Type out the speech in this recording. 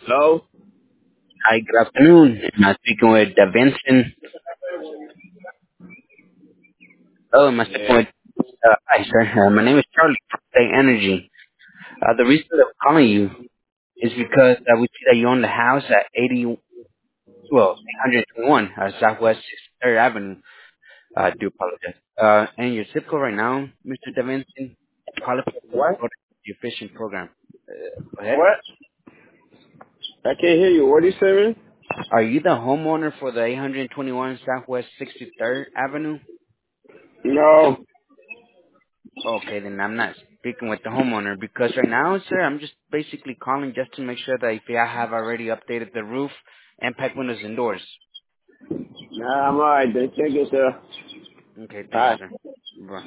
Hello? Hi, good afternoon. I'm speaking with Vincent. Oh, I'm speaking Yeah. with, hi sir. My name is Charlie from State Energy. The reason that I'm calling you is because we see that you own the house at 821 Southwest 63rd Avenue. I do apologize. And your zip code right now, Mr. Vincent, qualifies What? for the efficient program. Go ahead. What? I can't hear you. What are you saying? Are you the homeowner for the 821 Southwest 63rd Avenue? No. Okay, then I'm not speaking with the homeowner because right now, sir, I'm just basically calling just to make sure that if I have already updated the roof, impact windows and doors. Nah, I'm alright then. Thank you, sir. Okay, thank you, Bye. sir. Bye.